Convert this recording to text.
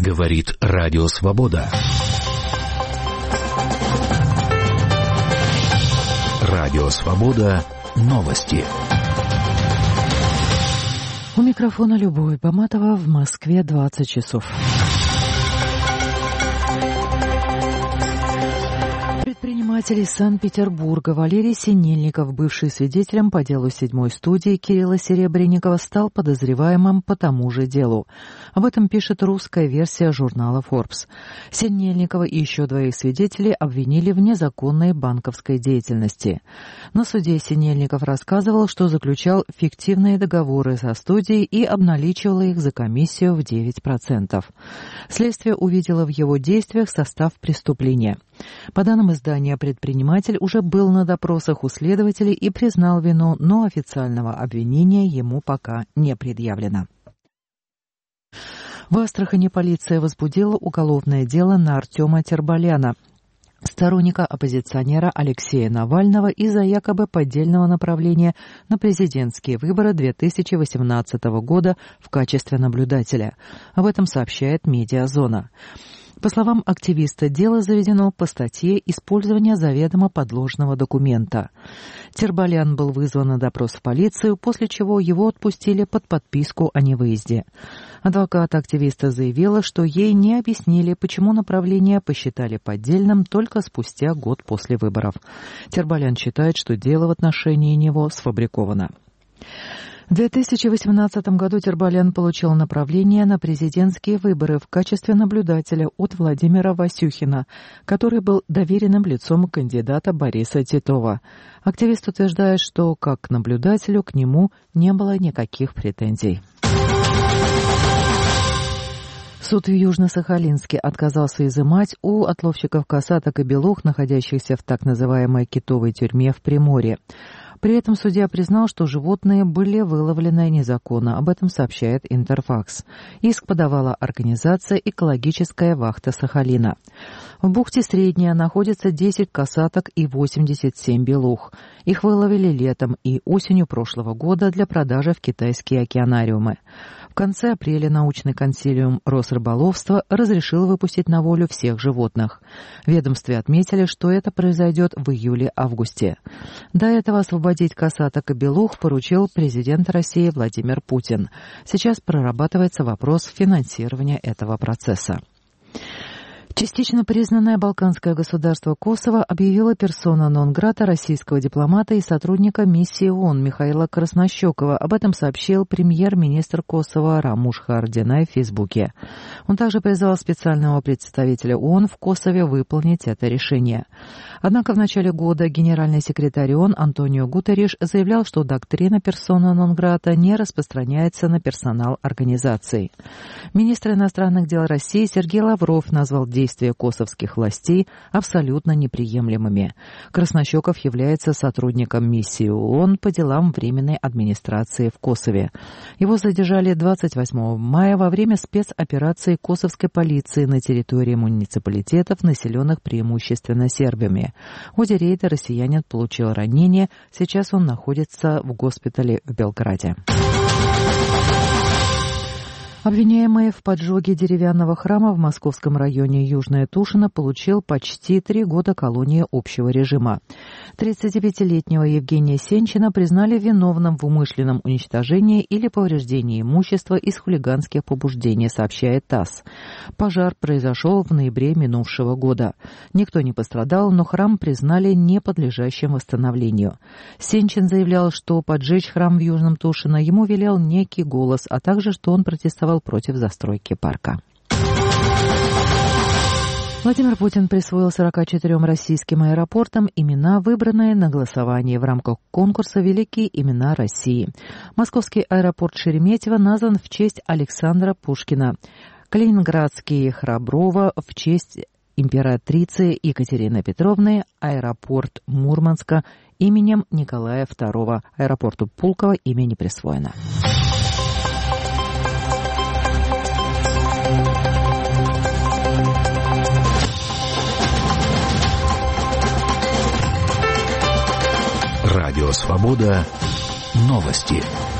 Говорит Радио Свобода. Радио Свобода. Новости. У микрофона Любовь Баматова. В Москве 20 часов. Предприниматель из Санкт-Петербурга Валерий Синельников, бывший свидетелем по делу 7-й студии Кирилла Серебренникова, стал подозреваемым по тому же делу. Об этом пишет русская версия журнала Forbes. Синельникова и еще двоих свидетелей обвинили в незаконной банковской деятельности. На суде Синельников рассказывал, что заключал фиктивные договоры со студией и обналичивал их за комиссию в 9%. Следствие увидело в его действиях состав преступления. По данным издания, предприниматель уже был на допросах у следователей и признал вину, но официального обвинения ему пока не предъявлено. В Астрахани полиция возбудила уголовное дело на Артема Тербаляна, сторонника оппозиционера Алексея Навального, из-за якобы поддельного направления на президентские выборы 2018 года в качестве наблюдателя. Об этом сообщает «Медиазона». По словам активиста, дело заведено по статье «Использование заведомо подложного документа». Тербалян был вызван на допрос в полицию, после чего его отпустили под подписку о невыезде. Адвокат активиста заявила, что ей не объяснили, почему направление посчитали поддельным только спустя год после выборов. Тербалян считает, что дело в отношении него сфабриковано. В 2018 году Тербалян получил направление на президентские выборы в качестве наблюдателя от Владимира Васюхина, который был доверенным лицом кандидата Бориса Титова. Активист утверждает, что как к наблюдателю к нему не было никаких претензий. Суд в Южно-Сахалинске отказался изымать у отловщиков касаток и белух, находящихся в так называемой китовой тюрьме в Приморье. При этом судья признал, что животные были выловлены незаконно. Об этом сообщает Интерфакс. Иск подавала организация «Экологическая вахта Сахалина». В бухте Средняя находится 10 касаток и 87 белух. Их выловили летом и осенью прошлого года для продажи в китайские океанариумы. В конце апреля научный консилиум Росрыболовства разрешил выпустить на волю всех животных. В ведомстве отметили, что это произойдет в июле-августе. До этого освободить касаток и белух поручил президент России Владимир Путин. Сейчас прорабатывается вопрос финансирования этого процесса. Частично признанное балканское государство Косово объявило персона нон-грата российского дипломата и сотрудника миссии ООН Михаила Краснощекова. Об этом сообщил премьер-министр Косово Рамуш Харадинай в Фейсбуке. Он также призвал специального представителя ООН в Косове выполнить это решение. Однако в начале года генеральный секретарь ООН Антонио Гутерриш заявлял, что доктрина персона нон-грата не распространяется на персонал организации. Министр иностранных дел России Сергей Лавров назвал действия косовских властей абсолютно неприемлемыми. Краснощеков является сотрудником миссии ООН по делам Временной администрации в Косове. Его задержали 28 мая во время спецоперации косовской полиции на территории муниципалитетов, населенных преимущественно сербами. В ходе рейда россиянин получил ранение. Сейчас он находится в госпитале в Белграде. Обвиняемый в поджоге деревянного храма в московском районе Южная Тушина получил почти 3 года колонии общего режима. 39-летнего Евгения Сенчина признали виновным в умышленном уничтожении или повреждении имущества из хулиганских побуждений, сообщает ТАСС. Пожар произошел в ноябре минувшего года. Никто не пострадал, но храм признали неподлежащим восстановлению. Сенчин заявлял, что поджечь храм в Южном Тушино ему велел некий голос, а также, что он протестовал против застройки парка. Владимир Путин присвоил 44 российским аэропортам имена, выбранные на голосовании в рамках конкурса «Великие имена России». Московский аэропорт Шереметьево назван в честь Александра Пушкина. Калининградский Храброво в честь императрицы Екатерины Петровны, аэропорт Мурманска именем Николая II. Аэропорту Пулково имя не присвоено. Радио Свобода. Новости.